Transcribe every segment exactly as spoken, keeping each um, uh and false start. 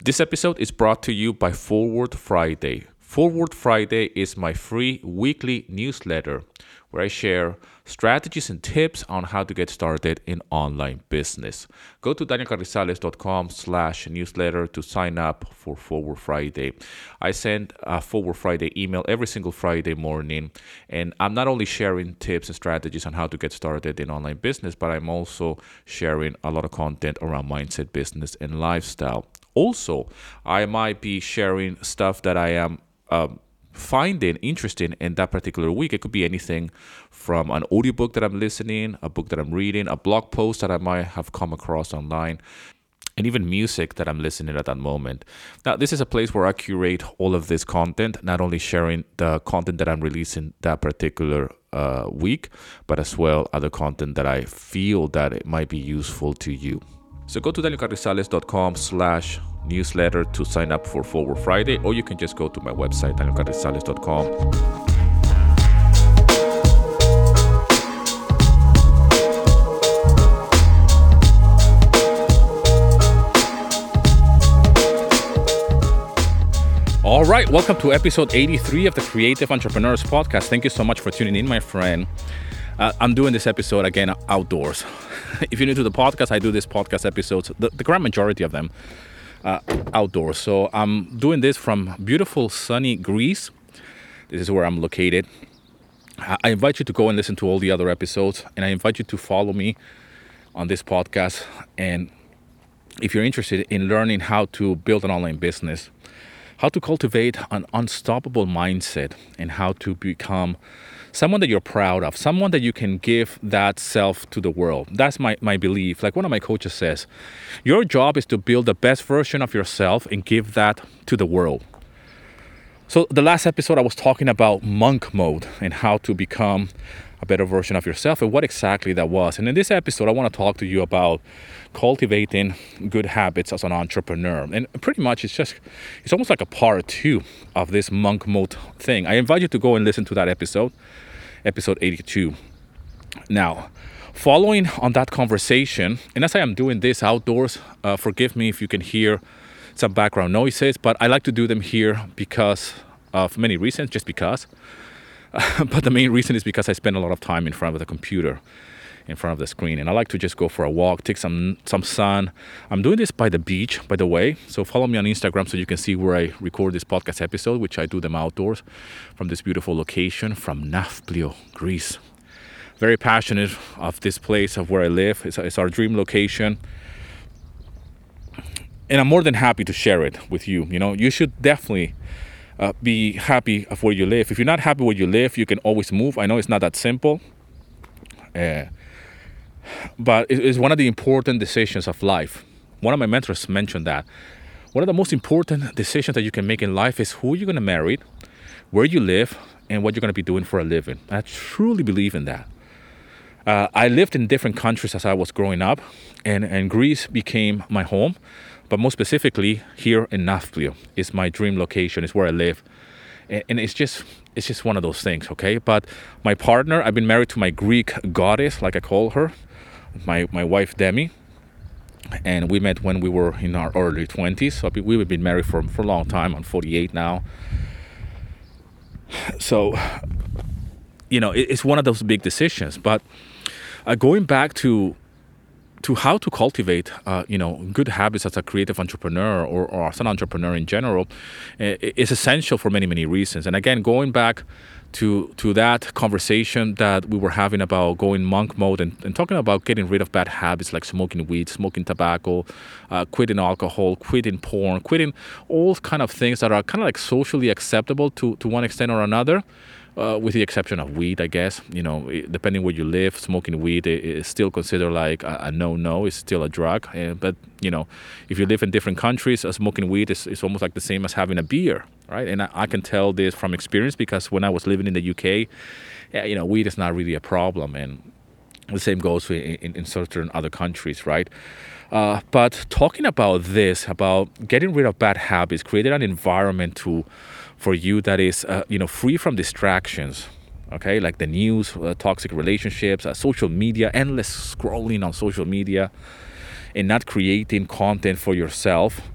This episode is brought to you by Forward Friday. Forward Friday is my free weekly newsletter where I share strategies and tips on how to get started in online business. Go to danielcarrizales.com slash newsletter to sign up for Forward Friday. I send a Forward Friday email every single Friday morning, and I'm not only sharing tips and strategies on how to get started in online business, but I'm also sharing a lot of content around mindset, business, and lifestyle. Also, I might be sharing stuff that I am um, finding interesting in that particular week. It could be anything from an audiobook that I'm listening, a book that I'm reading, a blog post that I might have come across online, and even music that I'm listening at that moment. Now, this is a place where I curate all of this content, not only sharing the content that I'm releasing that particular uh, week, but as well other content that I feel that it might be useful to you. So go to danielcarrizales.com slash newsletter to sign up for Forward Friday, or you can just go to my website, daniel carrizales dot com. All right, welcome to episode eighty-three of the Creative Entrepreneurs Podcast. Thank you so much for tuning in, my friend. Uh, I'm doing this episode again outdoors. If you're new to the podcast, I do this podcast episodes, the, the grand majority of them, uh, outdoors. So I'm doing this from beautiful sunny Greece. This is where I'm located. I invite you to go and listen to all the other episodes, and I invite you to follow me on this podcast. And if you're interested in learning how to build an online business, how to cultivate an unstoppable mindset, and how to become someone that you're proud of, someone that you can give that self to the world. That's my, my belief. Like one of my coaches says, your job is to build the best version of yourself and give that to the world. So the last episode I was talking about monk mode and how to become a better version of yourself and what exactly that was. And in this episode, I want to talk to you about cultivating good habits as an entrepreneur. And pretty much it's just, it's almost like a part two of this monk mode thing. I invite you to go and listen to that episode, episode eighty-two. Now, following on that conversation, and as I am doing this outdoors, uh, forgive me if you can hear some background noises, but I like to do them here because of many reasons, just because. Uh, but the main reason is because I spend a lot of time in front of the computer, in front of the screen, and I like to just go for a walk, take some some sun. I'm doing this by the beach, by the way, so follow me on Instagram so you can see where I record this podcast episode, which I do them outdoors from this beautiful location from Nafplio, Greece. Very passionate of this place, of where I live. It's, it's our dream location, and I'm more than happy to share it with you. You know, you should definitely Uh, be happy of where you live. If you're not happy where you live, you can always move. I know it's not that simple, uh, but it is one of the important decisions of life. One of my mentors mentioned that. One of the most important decisions that you can make in life is who you're going to marry, where you live, and what you're going to be doing for a living. I truly believe in that. Uh, I lived in different countries as I was growing up, and, and Greece became my home. But most specifically, here in Nafplio is my dream location, is where I live. And, and it's just it's just one of those things, okay? But my partner, I've been married to my Greek goddess, like I call her, my, my wife, Demi. And we met when we were in our early twenties. So we've been married for, for a long time. I'm forty-eight now. So, you know, it, it's one of those big decisions. But uh, going back to to how to cultivate, uh, you know, good habits as a creative entrepreneur or, or as an entrepreneur in general is essential for many, many reasons. And again, going back to to that conversation that we were having about going monk mode and, and talking about getting rid of bad habits like smoking weed, smoking tobacco, uh, quitting alcohol, quitting porn, quitting all kind of things that are kind of like socially acceptable to, to one extent or another. Uh, with the exception of weed, I guess. You know, depending where you live, smoking weed is still considered like a, a no-no. It's still a drug. Uh, but, you know, if you live in different countries, uh, smoking weed is, is almost like the same as having a beer, right? And I, I can tell this from experience because when I was living in the U K, yeah, you know, weed is not really a problem. And the same goes in, in, in certain other countries, right? Uh, but talking about this, about getting rid of bad habits, creating an environment to for you that is, uh, you know, free from distractions, okay, like the news, uh, toxic relationships, uh, social media, endless scrolling on social media, and not creating content for yourself.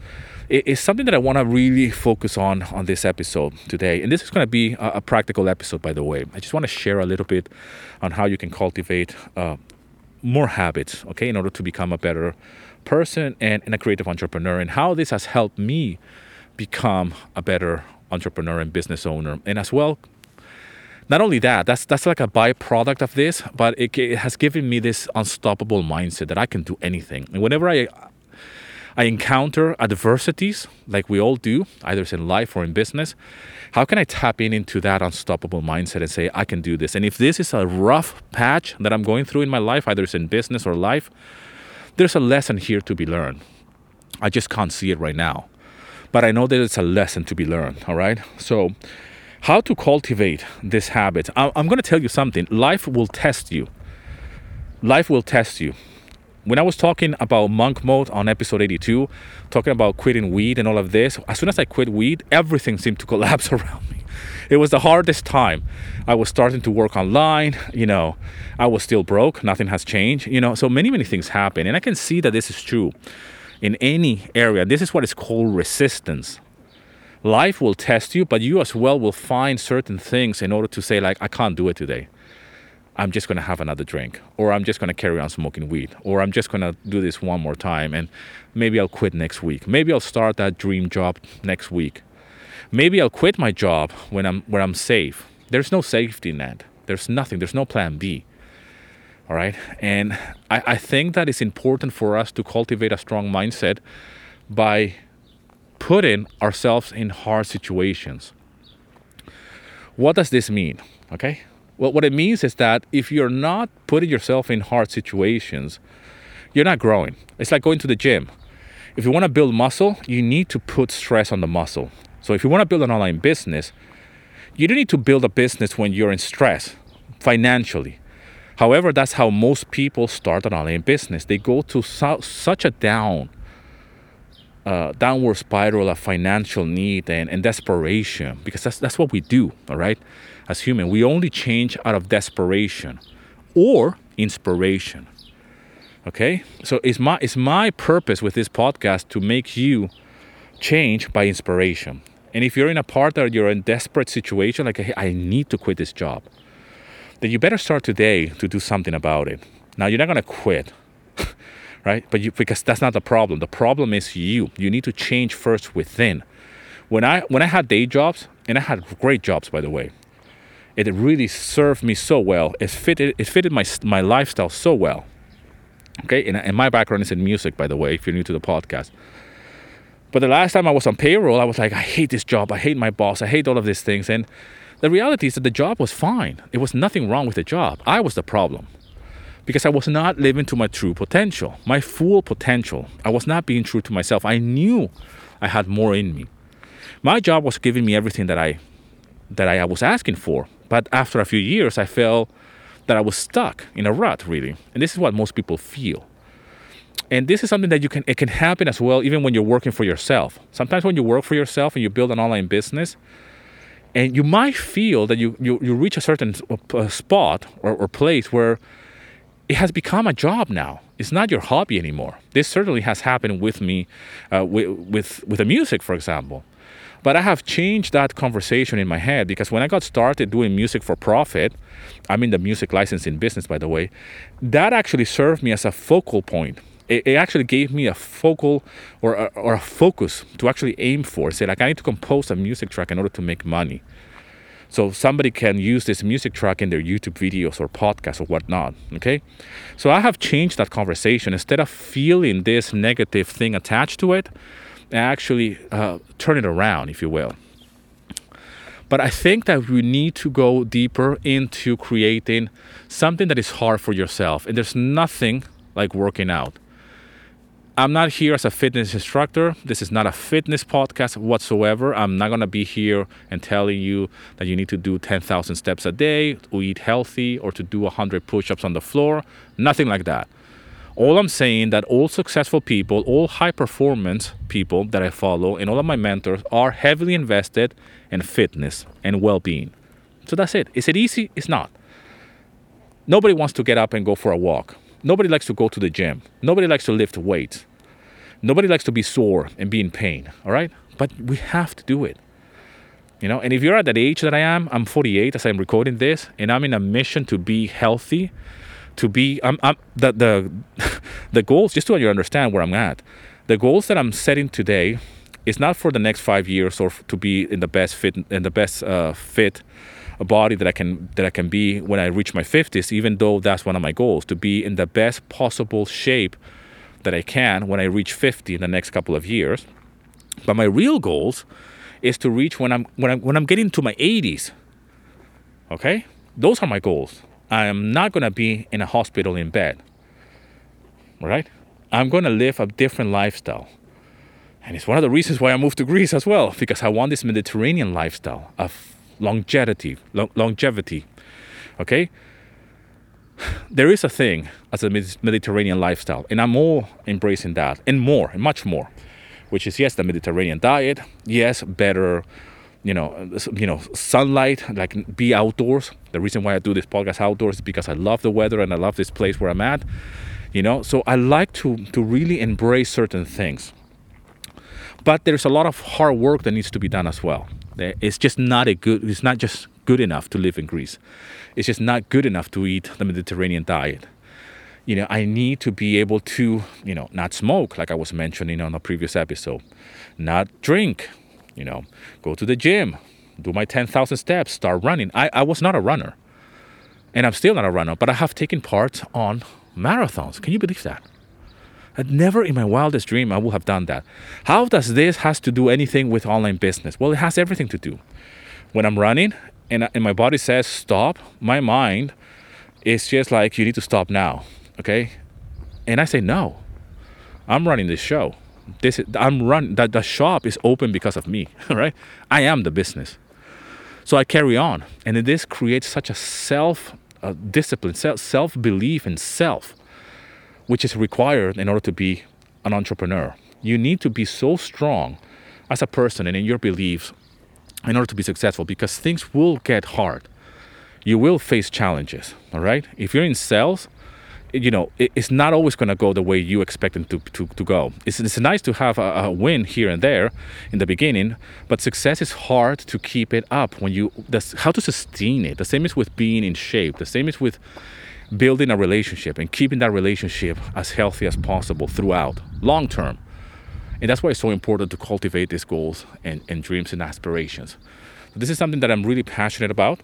is something that I want to really focus on on this episode today. And this is going to be a, a practical episode, by the way. I just want to share a little bit on how you can cultivate uh, more habits, okay, in order to become a better person and, and a creative entrepreneur, and how this has helped me become a better entrepreneur and business owner. And as well, not only that, that's that's like a byproduct of this, but it, it has given me this unstoppable mindset that I can do anything. And whenever I I encounter adversities, like we all do, either it's in life or in business, how can I tap in into that unstoppable mindset and say, I can do this? And if this is a rough patch that I'm going through in my life, either it's in business or life, there's a lesson here to be learned. I just can't see it right now. But I know that it's a lesson to be learned, all right? So how to cultivate this habit? I'm going to tell you something. Life will test you. Life will test you. When I was talking about monk mode on episode eighty-two, talking about quitting weed and all of this, as soon as I quit weed, everything seemed to collapse around me. It was the hardest time. I was starting to work online, you know, I was still broke, nothing has changed, you know, so many, many things happen. And I can see that this is true in any area. This is what is called resistance. Life will test you, but you as well will find certain things in order to say, like, I can't do it today. I'm just going to have another drink, or I'm just going to carry on smoking weed, or I'm just going to do this one more time, and maybe I'll quit next week. Maybe I'll start that dream job next week. Maybe I'll quit my job when I'm where I'm safe. There's no safety net. There's nothing. There's no plan B. All right? And I, I think that it's important for us to cultivate a strong mindset by putting ourselves in hard situations. What does this mean? Okay? Well, what it means is that if you're not putting yourself in hard situations, you're not growing. It's like going to the gym. If you want to build muscle, you need to put stress on the muscle. So if you want to build an online business, you don't need to build a business when you're in stress financially. However, that's how most people start an online business. They go to su- such a down, uh, downward spiral of financial need and, and desperation, because that's that's what we do, all right? As human, we only change out of desperation or inspiration. Okay? So it's my it's my purpose with this podcast to make you change by inspiration. And if you're in a part that you're in a desperate situation, like, hey, I need to quit this job, then you better start today to do something about it. Now, you're not going to quit, right? But you, because that's not the problem. The problem is you. You need to change first within. When I when I had day jobs, and I had great jobs, by the way, it really served me so well. It fitted it fitted my my lifestyle so well. Okay, and, and my background is in music, by the way, if you're new to the podcast. But the last time I was on payroll, I was like, I hate this job. I hate my boss. I hate all of these things. And the reality is that the job was fine. It was nothing wrong with the job. I was the problem because I was not living to my true potential, my full potential. I was not being true to myself. I knew I had more in me. My job was giving me everything that I that I was asking for. But after a few years, I felt that I was stuck in a rut, really. And this is what most people feel. And this is something that you can, it can happen as well, even when you're working for yourself. Sometimes when you work for yourself and you build an online business, and you might feel that you, you, you reach a certain uh, spot or, or place where it has become a job now. It's not your hobby anymore. This certainly has happened with me, uh, with, with, with the music, for example. But I have changed that conversation in my head, because when I got started doing music for profit, I'm in the music licensing business, by the way, that actually served me as a focal point. It, it actually gave me a focal or a, or a focus to actually aim for. Say, like, I need to compose a music track in order to make money. So somebody can use this music track in their YouTube videos or podcasts or whatnot, okay? So I have changed that conversation. Instead of feeling this negative thing attached to it, actually uh, turn it around, if you will. But I think that we need to go deeper into creating something that is hard for yourself. And there's nothing like working out. I'm not here as a fitness instructor. This is not a fitness podcast whatsoever. I'm not going to be here and telling you that you need to do ten thousand steps a day, to eat healthy, or to do one hundred push-ups on the floor. Nothing like that. All I'm saying that all successful people, all high-performance people that I follow, and all of my mentors are heavily invested in fitness and well-being. So that's it. Is it easy? It's not. Nobody wants to get up and go for a walk. Nobody likes to go to the gym. Nobody likes to lift weights. Nobody likes to be sore and be in pain, all right? But we have to do it. You know, and if you're at that age that I am, I'm forty-eight as I'm recording this, and I'm in a mission to be healthy, to be, I'm, I'm the, the, the goals, just so you understand where I'm at, the goals that I'm setting today is not for the next five years or to be in the best fit, in the best uh, fit body that I can, that I can be when I reach my fifties, even though that's one of my goals, to be in the best possible shape that I can when I reach fifty in the next couple of years. But my real goals is to reach when I'm when I'm when I'm getting to my eighties. Okay? Those are my goals. I am not gonna be in a hospital in bed. All right? I'm gonna live a different lifestyle. And it's one of the reasons why I moved to Greece as well, because I want this Mediterranean lifestyle of longevity. Lo- longevity. Okay? There is a thing as a Mediterranean lifestyle, and I'm all embracing that, and more, and much more. Which is, yes, the Mediterranean diet, yes, better, you know, you know, sunlight, like be outdoors. The reason why I do this podcast outdoors is because I love the weather and I love this place where I'm at, you know. So I like to to really embrace certain things. But there's a lot of hard work that needs to be done as well. It's just not a good, it's not just good enough to live in Greece. It's just not good enough to eat the Mediterranean diet. You know, I need to be able to, you know, not smoke, like I was mentioning on a previous episode, not drink, you know, go to the gym, do my ten thousand steps, start running. I, I was not a runner, and I'm still not a runner, but I have taken part on marathons. Can you believe that? I'd never in my wildest dream I would have done that. How does this has to do anything with online business? Well, it has everything to do. When I'm running and, and my body says stop, my mind is just like, you need to stop now. Okay, and I say no. I'm running this show. This is, I'm run. That the shop is open because of me. Right? I am the business. So I carry on, and this creates such a self uh, discipline, self self belief in self, which is required in order to be an entrepreneur. You need to be so strong as a person and in your beliefs in order to be successful, because things will get hard. You will face challenges. All right. If you're in sales, you know, it's not always going to go the way you expect it to, to, to go. It's, it's nice to have a, a win here and there in the beginning, but success is hard to keep it up when you, that's how to sustain it. The same is with being in shape. The same is with building a relationship and keeping that relationship as healthy as possible throughout, long term. And that's why it's so important to cultivate these goals and, and dreams and aspirations. This is something that I'm really passionate about.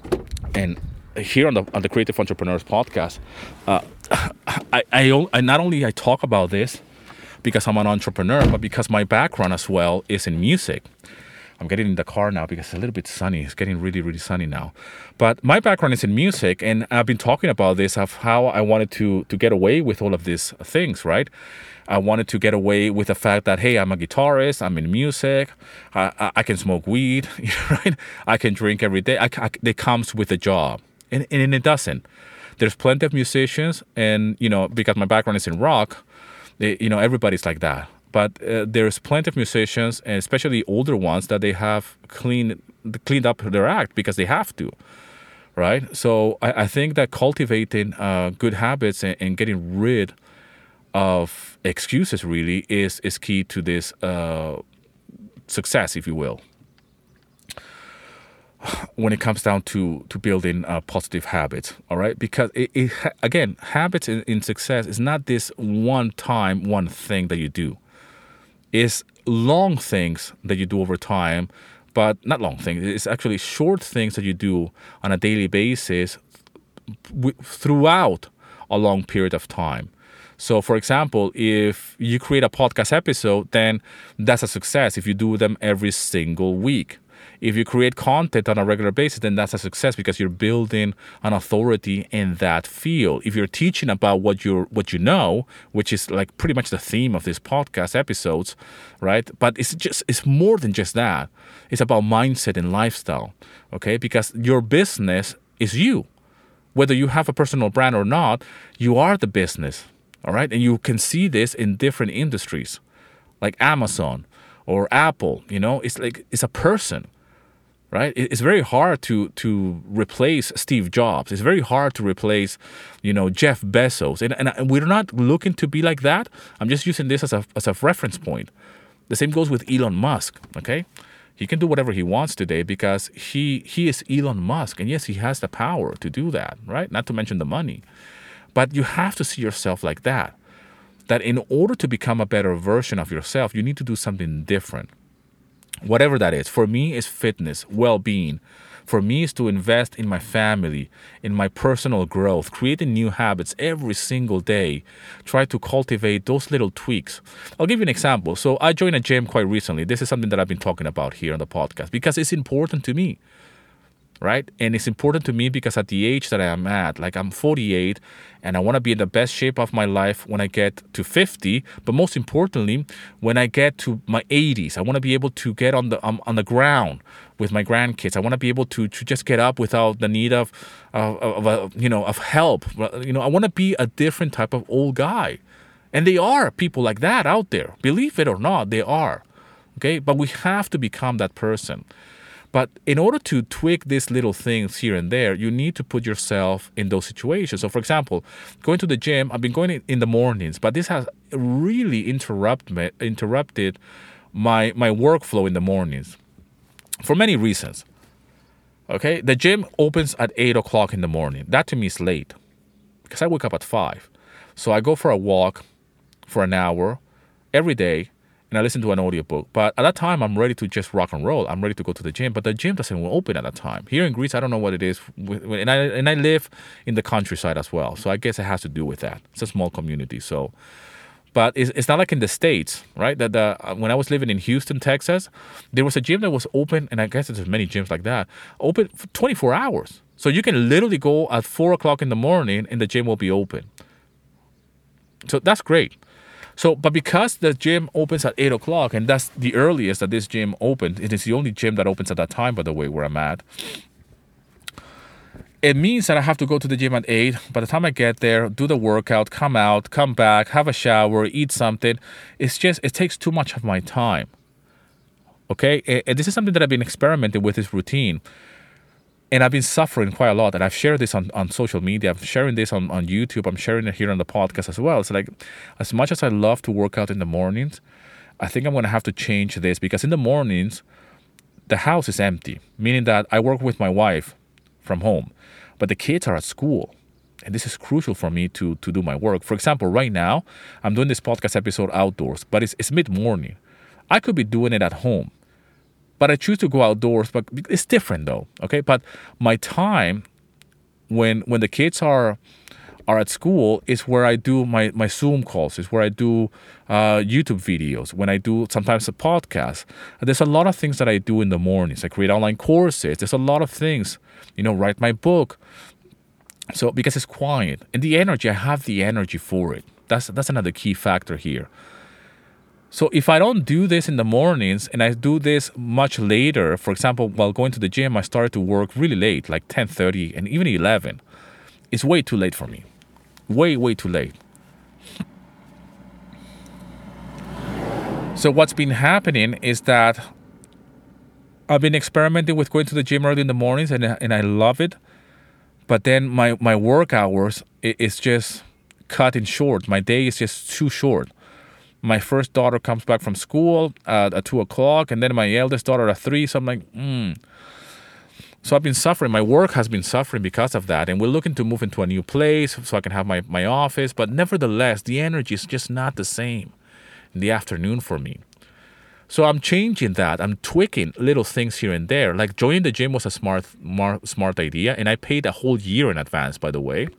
And here on the on the Creative Entrepreneurs Podcast, uh, I, I I not only I talk about this because I'm an entrepreneur, but because my background as well is in music. I'm getting in the car now because it's a little bit sunny. It's getting really, really sunny now. But my background is in music, and I've been talking about this of how I wanted to to get away with all of these things, right? I wanted to get away with the fact that, hey, I'm a guitarist, I'm in music, I, I, I can smoke weed, right? I can drink every day. I, I, it comes with a job. And, and it doesn't. There's plenty of musicians, and, you know, because my background is in rock, they, you know, everybody's like that. But uh, there's plenty of musicians, and especially older ones, that they have cleaned cleaned up their act because they have to, right? So I, I think that cultivating uh, good habits and, and getting rid of excuses really is is key to this uh, success, if you will, when it comes down to to building uh, positive habits. All right, because it, it again, habits in, in success is not this one time one thing that you do. It's long things that you do over time, but not long things. It's actually short things that you do on a daily basis w- throughout a long period of time. So, for example, if you create a podcast episode, then that's a success if you do them every single week. If you create content on a regular basis, then that's a success because you're building an authority in that field. If you're teaching about what you what you know, which is like pretty much the theme of these podcast episodes, right? But it's just it's more than just that. It's about mindset and lifestyle, okay? Because your business is you. Whether you have a personal brand or not, you are the business, all right? And you can see this in different industries, like Amazon or Apple. You know, it's like it's a person. right? It- It's very hard to to replace Steve Jobs. It's very hard to replace, you know, Jeff Bezos. And, and, and we're not looking to be like that. I'm just using this as a, as a reference point. The same goes with Elon Musk, okay? He can do whatever he wants today because he he is Elon Musk. And yes, he has the power to do that, right? Not to mention the money. But you have to see yourself like that. That in order to become a better version of yourself, you need to do something different. Whatever that is. For me, it's fitness, well-being. For me, it's to invest in my family, in my personal growth, creating new habits every single day. Try to cultivate those little tweaks. I'll give you an example. So I joined a gym quite recently. This is something that I've been talking about here on the podcast because it's important to me. Right? And it's important to me because at the age that I am at, like I'm forty-eight and I want to be in the best shape of my life when I get to fifty, but most importantly, when I get to my eighties, I want to be able to get on the um, on the ground with my grandkids. I want to be able to to just get up without the need of of, of uh, you know of help. You know, I want to be a different type of old guy. And they are people like that out there. Believe it or not, they are. Okay? But we have to become that person. But in order to tweak these little things here and there, you need to put yourself in those situations. So, for example, going to the gym, I've been going in the mornings, but this has really interrupt me, interrupted my my workflow in the mornings for many reasons. Okay, the gym opens at eight o'clock in the morning. That to me is late because I wake up at five. So I go for a walk for an hour every day. And I listen to an audiobook. But at that time, I'm ready to just rock and roll. I'm ready to go to the gym. But the gym doesn't open at that time. Here in Greece, I don't know what it is. And I and I live in the countryside as well. So I guess it has to do with that. It's a small community. So, but it's, it's not like in the States, right? That the when I was living in Houston, Texas, there was a gym that was open. And I guess there's many gyms like that. Open for twenty-four hours. So you can literally go at four o'clock in the morning and the gym will be open. So that's great. So, but because the gym opens at eight o'clock, and that's the earliest that this gym opened, it is the only gym that opens at that time, by the way, where I'm at. It means that I have to go to the gym at eight. By the time I get there, do the workout, come out, come back, have a shower, eat something. It's just, it takes too much of my time. Okay? And this is something that I've been experimenting with, this routine. And I've been suffering quite a lot. And I've shared this on, on social media. I'm sharing this on, on YouTube. I'm sharing it here on the podcast as well. It's like, as much as I love to work out in the mornings, I think I'm going to have to change this because in the mornings, the house is empty, meaning that I work with my wife from home, but the kids are at school. And this is crucial for me to, to do my work. For example, right now, I'm doing this podcast episode outdoors, but it's, it's mid-morning. I could be doing it at home. But I choose to go outdoors, but it's different though, okay? But my time when when the kids are are at school is where I do my, my Zoom calls, is where I do uh, YouTube videos, when I do sometimes a podcast. There's a lot of things that I do in the mornings. I create online courses. There's a lot of things, you know, write my book. So because it's quiet. And the energy, I have the energy for it. That's that's another key factor here. So if I don't do this in the mornings and I do this much later, for example, while going to the gym, I started to work really late, like ten thirty and even eleven. It's way too late for me. Way, way too late. So what's been happening is that I've been experimenting with going to the gym early in the mornings and, and I love it. But then my, my work hours is just cut in short. My day is just too short. My first daughter comes back from school uh, at two o'clock, and then my eldest daughter at three. So I'm like, hmm. So I've been suffering. My work has been suffering because of that. And we're looking to move into a new place so I can have my, my office. But nevertheless, the energy is just not the same in the afternoon for me. So I'm changing that. I'm tweaking little things here and there. Like joining the gym was a smart, smart, smart idea. And I paid a whole year in advance, by the way.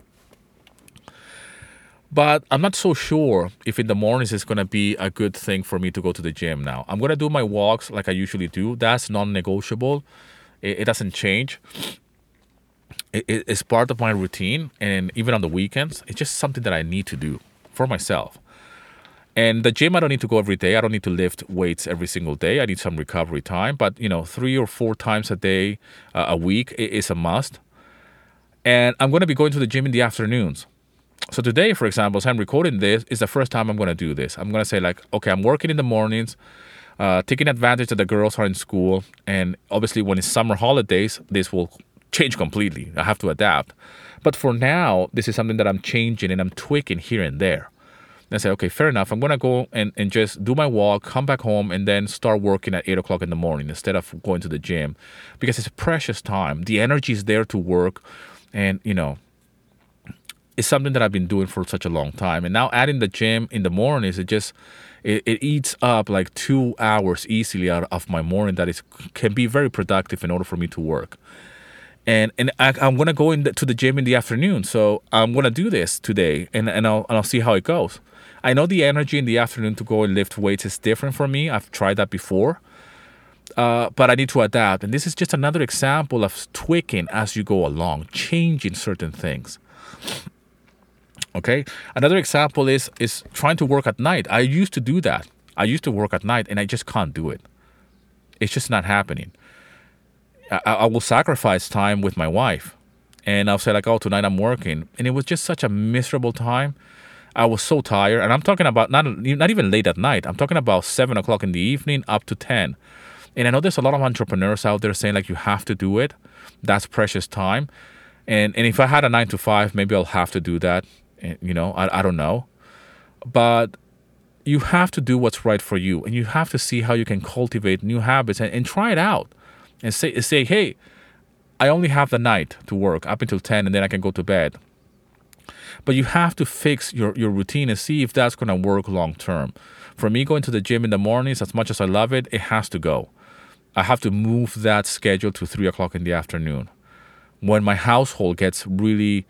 But I'm not so sure if in the mornings it's going to be a good thing for me to go to the gym now. I'm going to do my walks like I usually do. That's non-negotiable. It, it doesn't change. It, it, it's part of my routine. And even on the weekends, it's just something that I need to do for myself. And the gym, I don't need to go every day. I don't need to lift weights every single day. I need some recovery time. But, you know, three or four times a day, uh, a week is a must. And I'm going to be going to the gym in the afternoons. So today, for example, as I'm recording this, is the first time I'm going to do this. I'm going to say like, okay, I'm working in the mornings. uh, taking advantage that the girls are in school. And obviously, when it's summer holidays, this will change completely. I have to adapt. But for now, this is something that I'm changing and I'm tweaking here and there. And I say, okay, fair enough. I'm going to go and, and just do my walk, come back home, and then start working at eight o'clock in the morning instead of going to the gym, because it's a precious time. The energy is there to work. And, you know, it's something that I've been doing for such a long time. And now adding the gym in the mornings, it just, it, it eats up like two hours easily out of my morning that is can be very productive in order for me to work. And and I, I'm gonna go in the, to the gym in the afternoon, so I'm gonna do this today, and and I'll and I'll see how it goes. I know the energy in the afternoon to go and lift weights is different for me. I've tried that before, uh, but I need to adapt. And this is just another example of tweaking as you go along, changing certain things. Okay. Another example is is trying to work at night. I used to do that. I used to work at night, and I just can't do it. It's just not happening. I, I will sacrifice time with my wife, and I'll say like, oh, tonight I'm working. And it was just such a miserable time. I was so tired. And I'm talking about not, not even late at night. I'm talking about seven o'clock in the evening up to ten. And I know there's a lot of entrepreneurs out there saying like, you have to do it. That's precious time. And and if I had a nine to five, maybe I'll have to do that. You know, I, I don't know. But you have to do what's right for you. And you have to see how you can cultivate new habits and, and try it out. And say, say, hey, I only have the night to work up until ten, and then I can go to bed. But you have to fix your, your routine and see if that's going to work long term. For me, going to the gym in the mornings, as much as I love it, it has to go. I have to move that schedule to three o'clock in the afternoon. When my household gets really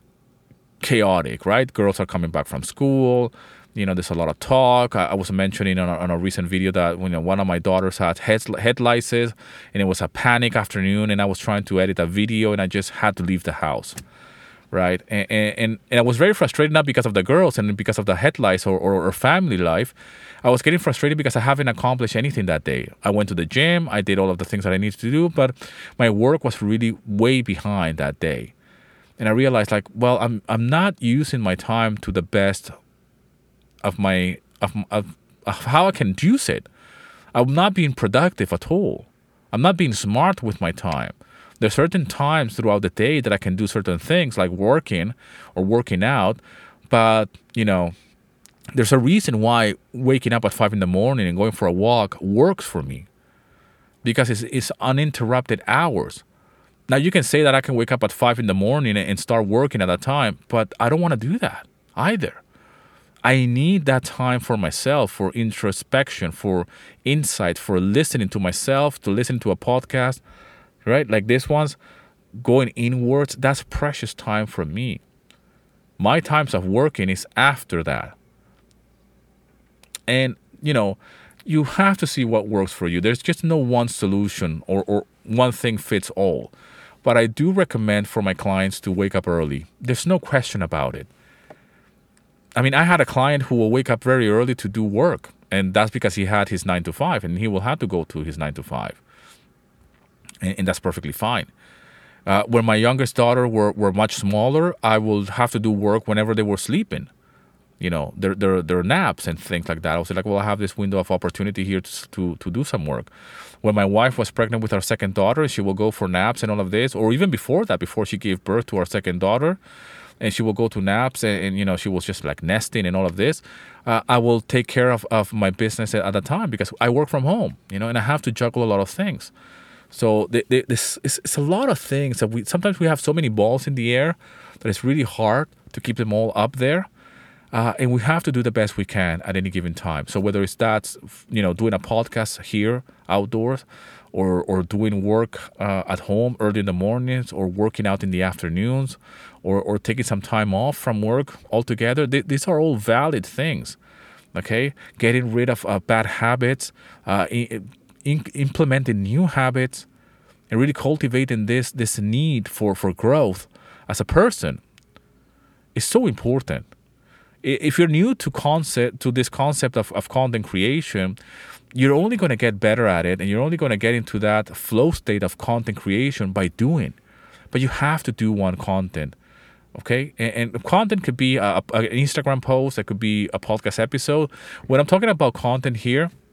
chaotic, right? Girls are coming back from school. You know, there's a lot of talk. I, I was mentioning on a, on a recent video that you know, one of my daughters had head, head lice, and it was a panic afternoon, and I was trying to edit a video, and I just had to leave the house, right? And and, and I was very frustrated, not because of the girls and because of the head lice or, or, or family life. I was getting frustrated because I haven't accomplished anything that day. I went to the gym. I did all of the things that I needed to do, but my work was really way behind that day. And I realized, like, well, I'm I'm not using my time to the best of my of, of, of how I can use it. I'm not being productive at all. I'm not being smart with my time. There's certain times throughout the day that I can do certain things like working or working out, but you know, there's a reason why waking up at five in the morning and going for a walk works for me, because it's, it's uninterrupted hours. Now you can say that I can wake up at five in the morning and start working at that time, but I don't want to do that either. I need that time for myself, for introspection, for insight, for listening to myself, to listen to a podcast, right? Like this one's going inwards. That's precious time for me. My times of working is after that. And, you know, you have to see what works for you. There's just no one solution or, or one thing fits all. But I do recommend for my clients to wake up early. There's no question about it. I mean, I had a client who will wake up very early to do work, and that's because he had his nine to five, and he will have to go to his nine to five, and, and that's perfectly fine. Uh, when my youngest daughter were, were much smaller, I would have to do work whenever they were sleeping, you know, their their their naps and things like that. I was like, well, I have this window of opportunity here to to, to do some work. When my wife was pregnant with our second daughter, she will go for naps and all of this, or even before that, before she gave birth to our second daughter. And she will go to naps and, and, you know, she was just like nesting and all of this. Uh, I will take care of, of my business at, at the time because I work from home, you know, and I have to juggle a lot of things. So th- th- this it's, it's a lot of things that we sometimes we have so many balls in the air that it's really hard to keep them all up there. Uh, and we have to do the best we can at any given time. So whether it's that, you know, doing a podcast here outdoors, or or doing work uh, at home early in the mornings, or working out in the afternoons, or or taking some time off from work altogether. Th- these are all valid things. Okay, getting rid of uh, bad habits, uh, in, in, implementing new habits, and really cultivating this this need for for growth as a person is so important. If you're new to concept to this concept of, of content creation, you're only going to get better at it, and you're only going to get into that flow state of content creation by doing. But you have to do one content, okay? And, and content could be a, a, an Instagram post, it could be a podcast episode. When I'm talking about content here,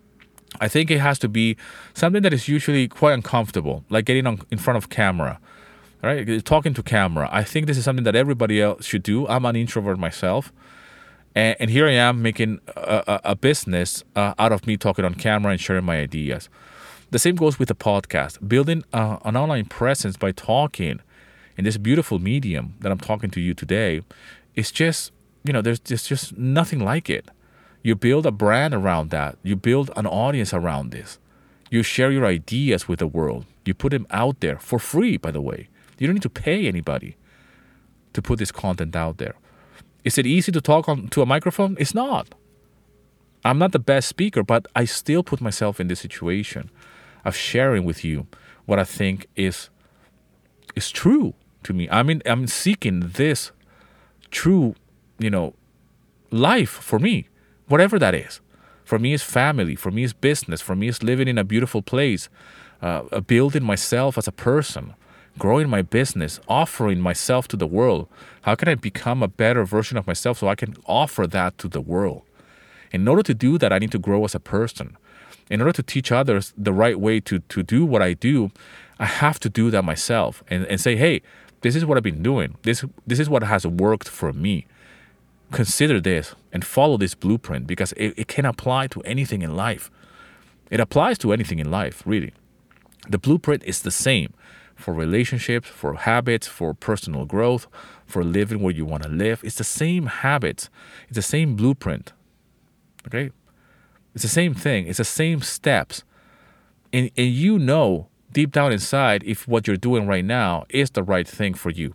I think it has to be something that is usually quite uncomfortable, like getting on in front of camera, right? Talking to camera. I think this is something that everybody else should do. I'm an introvert myself. And, and here I am making a, a, a business uh, out of me talking on camera and sharing my ideas. The same goes with the podcast. Building uh, an online presence by talking in this beautiful medium that I'm talking to you today is just, you know, there's, there's just nothing like it. You build a brand around that. You build an audience around this. You share your ideas with the world. You put them out there for free, by the way. You don't need to pay anybody to put this content out there. Is it easy to talk on to a microphone? It's not. I'm not the best speaker, but I still put myself in this situation of sharing with you what I think is is true to me. I mean, I'm seeking this true, you know, life for me, whatever that is. For me, it's family. For me, it's business. For me, it's living in a beautiful place, uh, building myself as a person, growing my business, offering myself to the world. How can I become a better version of myself so I can offer that to the world? In order to do that, I need to grow as a person. In order to teach others the right way to, to do what I do, I have to do that myself and, and say, hey, this is what I've been doing. This, this is what has worked for me. Consider this and follow this blueprint because it, it can apply to anything in life. It applies to anything in life, really. The blueprint is the same for relationships, for habits, for personal growth, for living where you want to live. It's the same habits. It's the same blueprint. Okay? It's the same thing. It's the same steps. And, and you know deep down inside if what you're doing right now is the right thing for you.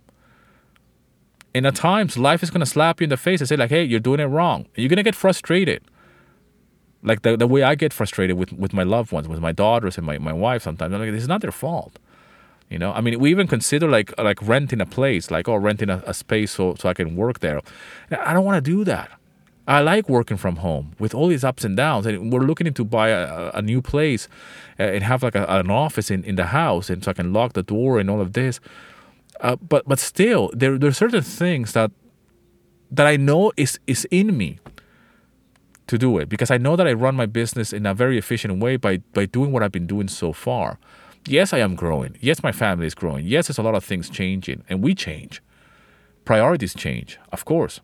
And at times, life is going to slap you in the face and say like, hey, you're doing it wrong. And you're going to get frustrated. Like the, the way I get frustrated with, with my loved ones, with my daughters and my, my wife sometimes. I'm like, it's not their fault. You know, I mean, we even consider like like renting a place, like, oh, renting a, a space so, so I can work there. I don't want to do that. I like working from home with all these ups and downs. And we're looking to buy a, a new place and have like a, an office in, in the house. And so I can lock the door and all of this. Uh, but but still, there, there are certain things that that I know is, is in me to do it. Because I know that I run my business in a very efficient way by, by doing what I've been doing so far. Yes, I am growing. Yes, my family is growing. Yes, there's a lot of things changing, and we change. Priorities change, of course.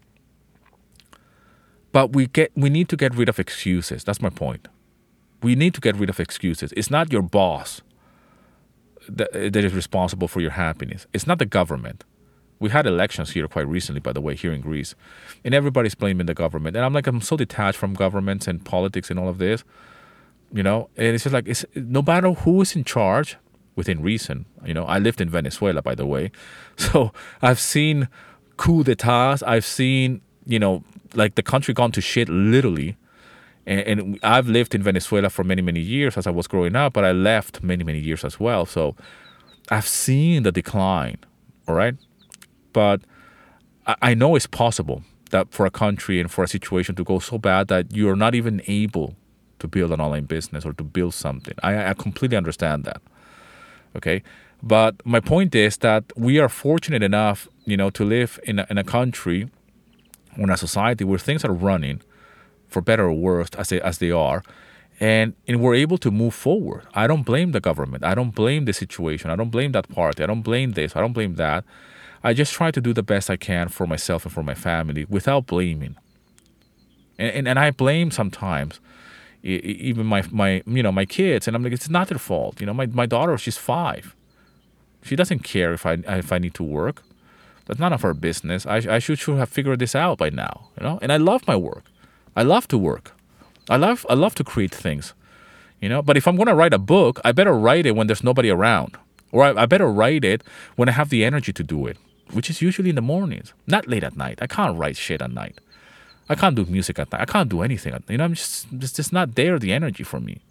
But we get we need to get rid of excuses. That's my point. We need to get rid of excuses. It's not your boss that, that is responsible for your happiness. It's not the government. We had elections here quite recently, by the way, here in Greece. And everybody's blaming the government. And I'm like, I'm so detached from governments and politics and all of this. You know, and it's just like, it's, no matter who is in charge, within reason, you know, I lived in Venezuela, by the way. So I've seen coup d'etats. I've seen, you know, like the country gone to shit, literally. And, and I've lived in Venezuela for many, many years as I was growing up, but I left many, many years as well. So I've seen the decline, all right? But I, I know it's possible that for a country and for a situation to go so bad that you're not even able to build an online business or to build something. I, I completely understand that. Okay. But my point is that we are fortunate enough, you know, to live in a, in a country or in a society where things are running for better or worse as they, as they are. And, and we're able to move forward. I don't blame the government. I don't blame the situation. I don't blame that party. I don't blame this. I don't blame that. I just try to do the best I can for myself and for my family without blaming. And, and, and I blame sometimes even my, my, you know, my kids, and I'm like, it's not their fault. You know, my, my daughter, she's five. She doesn't care if I, if I need to work. That's none of her business. I, I should, should have figured this out by now, you know, and I love my work. I love to work. I love, I love to create things, you know, but if I'm going to write a book, I better write it when there's nobody around, or I, I better write it when I have the energy to do it, which is usually in the mornings, not late at night. I can't write shit at night. I can't do music at night. I can't do anything. You know, I'm just, just, just not there, the energy for me.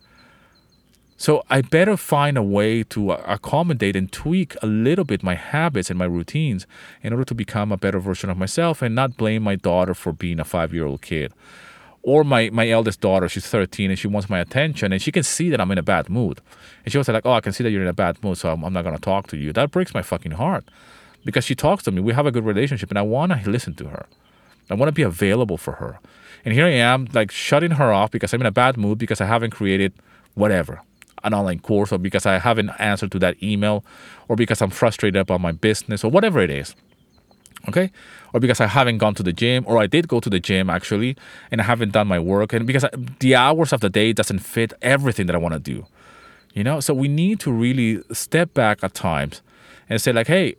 So I better find a way to accommodate and tweak a little bit my habits and my routines in order to become a better version of myself and not blame my daughter for being a five-year-old kid. Or my, my eldest daughter, she's thirteen and she wants my attention and she can see that I'm in a bad mood. And she was like, oh, I can see that you're in a bad mood, so I'm, I'm not going to talk to you. That breaks my fucking heart because she talks to me. We have a good relationship and I want to listen to her. I want to be available for her. And here I am, like, shutting her off because I'm in a bad mood because I haven't created whatever, an online course, or because I haven't answered to that email, or because I'm frustrated about my business, or whatever it is. Okay, or because I haven't gone to the gym, or I did go to the gym actually, and I haven't done my work, and because I, the hours of the day doesn't fit everything that I want to do. You know, so we need to really step back at times and say like, hey,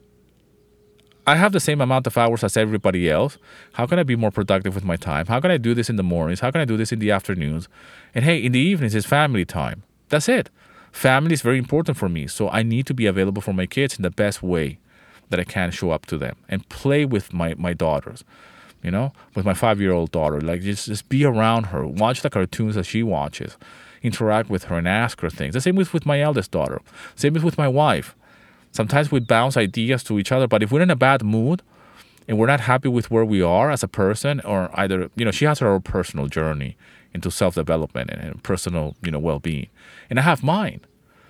I have the same amount of hours as everybody else. How can I be more productive with my time? How can I do this in the mornings? How can I do this in the afternoons? And hey, in the evenings is family time. That's it. Family is very important for me, so I need to be available for my kids in the best way that I can show up to them and play with my, my daughters, you know, with my five-year-old daughter. Like just, just be around her, watch the cartoons that she watches, interact with her and ask her things. The same with, with my eldest daughter. Same with my wife. Sometimes we bounce ideas to each other, but if we're in a bad mood and we're not happy with where we are as a person, or either, you know, she has her own personal journey into self-development and personal, you know, well-being, and I have mine.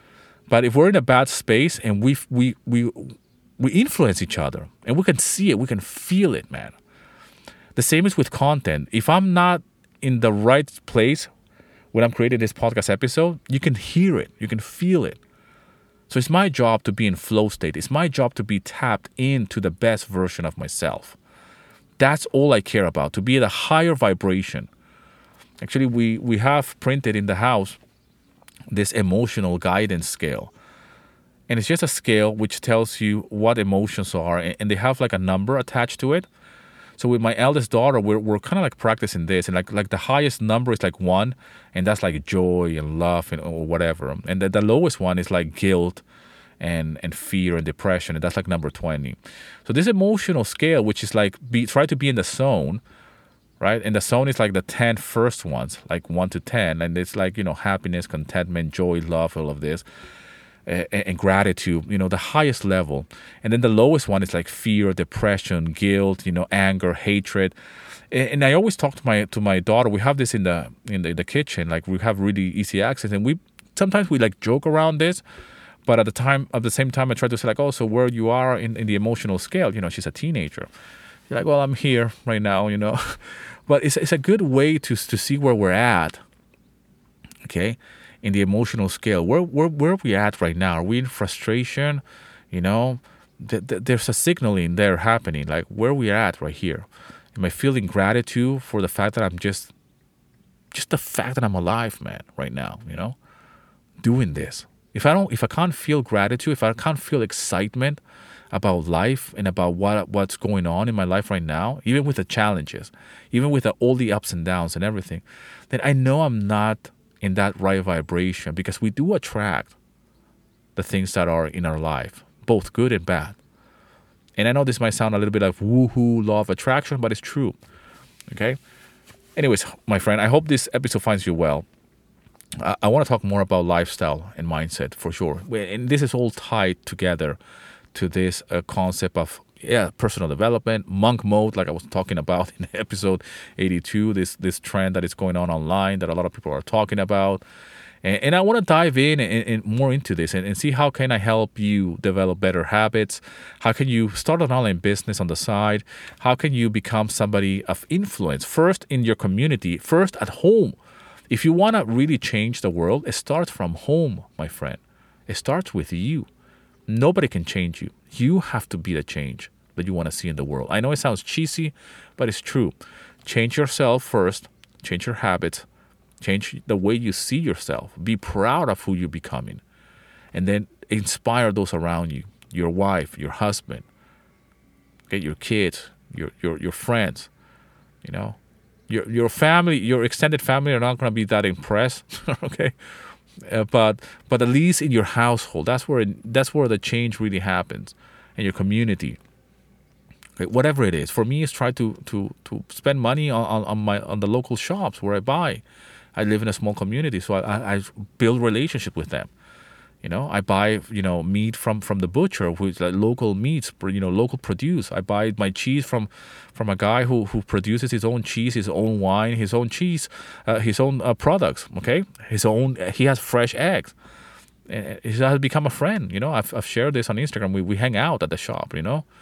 But if we're in a bad space and we we we we influence each other, and we can see it, we can feel it, man. The same is with content. If I'm not in the right place when I'm creating this podcast episode, you can hear it, you can feel it. So it's my job to be in flow state. It's my job to be tapped into the best version of myself. That's all I care about, to be at a higher vibration. Actually, we, we have printed in the house this emotional guidance scale. And it's just a scale which tells you what emotions are, and they have like a number attached to it. So with my eldest daughter, we're we're kind of like practicing this, and like like the highest number is like one, and that's like joy and love and or whatever. And the, the lowest one is like guilt and and fear and depression, and that's like number twenty. So this emotional scale, which is like be try to be in the zone, right? And the zone is like the ten first ones, like one to ten, and it's like, you know, happiness, contentment, joy, love, all of this. And, and gratitude, you know, the highest level. And then the lowest one is like fear, depression, guilt, you know, anger, hatred. And, and I always talk to my to my daughter. We have this in the in the, the kitchen, like we have really easy access, and we sometimes we like joke around this, but at the time at the same time I try to say like, oh, so where you are in, in the emotional scale, you know, she's a teenager. You're like, well, I'm here right now, you know. But it's it's a good way to to see where we're at. Okay. In the emotional scale, where where where are we at right now? Are we in frustration? You know, th- th- there's a signaling there happening. Like where are we at right here? Am I feeling gratitude for the fact that I'm just, just the fact that I'm alive, man, right now? You know, doing this. If I don't, if I can't feel gratitude, if I can't feel excitement about life and about what what's going on in my life right now, even with the challenges, even with the, all the ups and downs and everything, then I know I'm not in that right vibration, because we do attract the things that are in our life, both good and bad. And I know this might sound a little bit like woohoo, law of attraction, but it's true. Okay? Anyways, my friend, I hope this episode finds you well. I, I want to talk more about lifestyle and mindset for sure. And this is all tied together to this uh, concept of yeah, personal development, monk mode, like I was talking about in episode eighty-two, this this trend that is going on online that a lot of people are talking about. And, and I want to dive in and, and more into this and, and see how can I help you develop better habits? How can you start an online business on the side? How can you become somebody of influence, first in your community, first at home? If you want to really change the world, it starts from home, my friend. It starts with you. Nobody can change you. You have to be the change that you want to see in the world. I know it sounds cheesy, but it's true. Change yourself first. Change your habits. Change the way you see yourself. Be proud of who you're becoming. And then inspire those around you. Your wife, your husband, okay, your kids, your your your friends, you know. Your your family, your extended family are not going to be that impressed, okay? Uh, but but at least in your household, that's where it, that's where the change really happens, in your community. Okay, whatever it is, for me, is try to to to spend money on, on, on my on the local shops where I buy. I live in a small community, so I, I build relationship with them. You know, I buy you know meat from, from the butcher, who's like local meats, you know, local produce. I buy my cheese from from a guy who, who produces his own cheese, his own wine, his own cheese, uh, his own uh, products. Okay, his own. He has fresh eggs. Uh, He has become a friend. You know, I've I've shared this on Instagram. We we hang out at the shop. You know,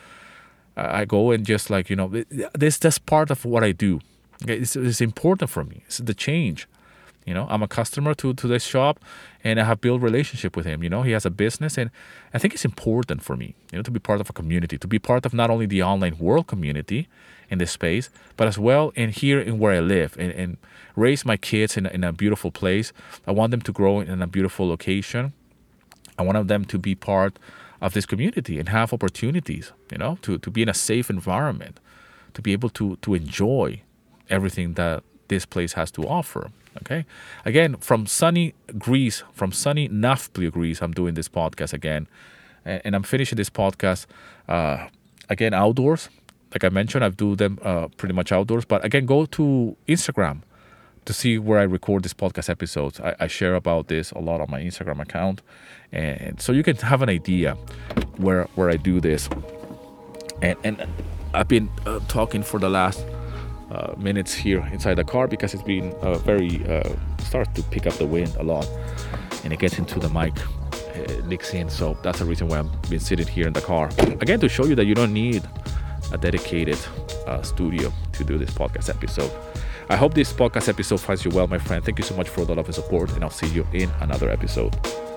I go and just like you know, this that's part of what I do. Okay, it's, it's important for me. It's the change. You know, I'm a customer to, to this shop, and I have built relationship with him. You know, he has a business, and I think it's important for me, you know, to be part of a community, to be part of not only the online world community in this space, but as well in here in where I live, and, and raise my kids in, in a beautiful place. I want them to grow in a beautiful location. I want them to be part of this community and have opportunities, you know, to, to be in a safe environment, to be able to to enjoy everything that this place has to offer. Okay. Again, from sunny Greece, from sunny Nafplio, Greece, I'm doing this podcast again. And, and I'm finishing this podcast, uh, again, outdoors. Like I mentioned, I do them uh, pretty much outdoors. But again, go to Instagram to see where I record these podcast episodes. I, I share about this a lot on my Instagram account. And so you can have an idea where where I do this. And, and I've been uh, talking for the last Uh, minutes here inside the car because it's been uh, very uh, start to pick up the wind a lot, and it gets into the mic, it leaks in. So that's the reason why I've been sitting here in the car again, to show you that you don't need a dedicated uh, studio to do this podcast episode. I hope this podcast episode finds you well, my friend. Thank you so much for the love and support, and I'll see you in another episode.